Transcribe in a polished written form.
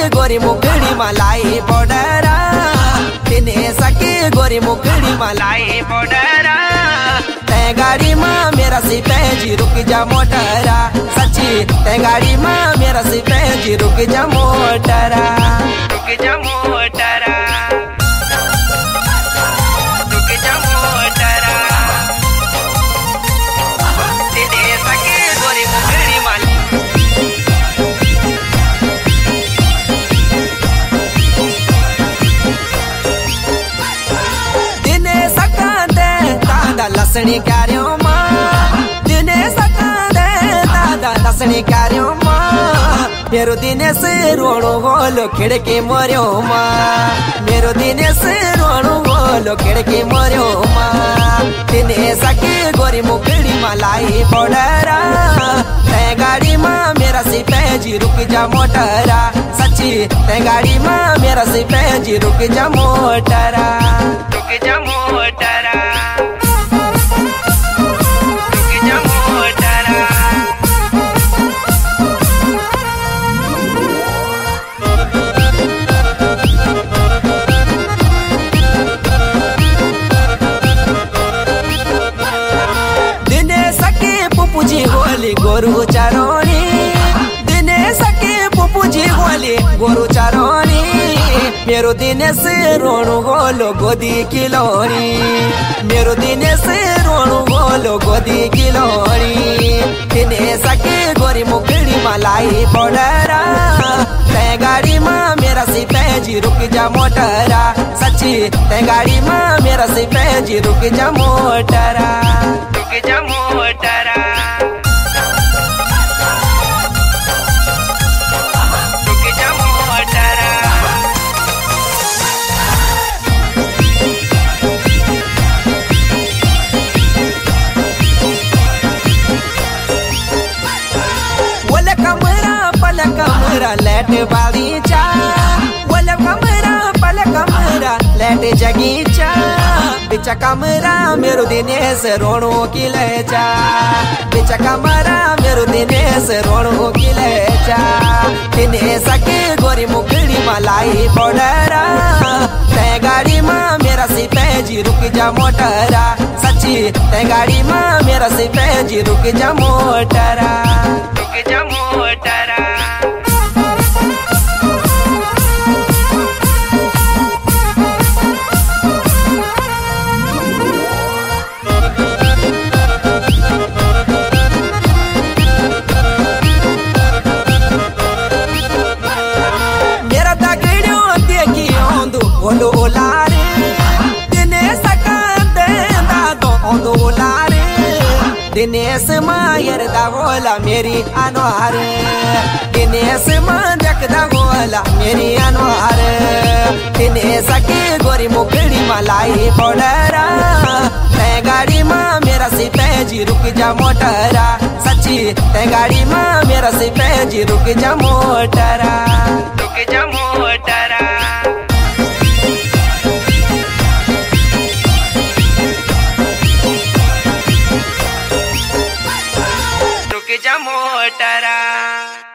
गोरी मुखड़ी मलाई बॉर्डरा, दिने सके गोरी मुखड़ी मलाई बॉर्डरा। तै गाड़ी माँ मेरा सिपैजी रुक जा मोटरा, सच्ची तै गाड़ी माँ मेरा सिपैजी रुक जा मोटरा, रुक जा मोटरा, रुक जा मोटरा। दिने सके गोरी मुखड़ी मलाई लसणी कार्यों माँ, दिने सका दे दादा लसणी कार्यों माँ। मेरो दिने से रोणो बोलो खिड़की मरियो माँ, मेरो दिने से रोणो बोलो खिड़की मरियो माँ। दिने सके गोरी मुखड़ी मलाई बॉर्डरा, तै गाड़ी माँ मेरा सिपैजी रुक जा मोटरा, सच्ची तै गाड़ी माँ मेरा सिपैजी रुक जा मोटरा, रुक जा मोटरा। पुपुजी गोली गोरु चारोनी, दिने सके पुपुजी गोली गोरु चारोनी। मेरो दिने से रोणु गोलो गोदी किलोनी, मेरो दिने से रोणु गोलो गोदी किलोनी। दिने सके गोरी मुखड़ी मलाई बॉर्डरा, तै गाड़ी माँ मेरा सिपैजी रुक जा मोटरा, सच्ची तै गाड़ी माँ मेरा सिपैजी रुक जा मोटरा, रुक जा मोटरा, रुक जा मोटरा। वल कमरा पल कमरा लेट बागीचा, वल कमरा पल कमरा लेट जगीचा। बिचा कमरा मेरो दिनेश रोणो की लेचा, बिचा कमरा मेरो दिनेश रोणो की लेचा। दिने सके गोरी मुखड़ी मलाई बॉर्डरा, तै गाड़ी माँ मेरा सिपैजी रुक जा मोटरा, सच्ची तै गाड़ी माँ मेरा सिपैजी रुक जा मोटरा, रुक जा मोटरा। ओंदो ओलारे दिने सका दे दादो ओंदो ओलारे, दिनेश माँ यरदा गोला मेरी अनवार, दिनेश माँ देखदा गोला मेरी अनवार। दिने सके गोरी मुखड़ी मलाई बॉर्डरा, तै गाड़ी माँ मेरा सिपैजी रुक जा मोटरा, सच्ची तै गाड़ी माँ मेरा सिपैजी रुक जा मोटरा, रुक जा मोटरा। रुक जा मोटरा।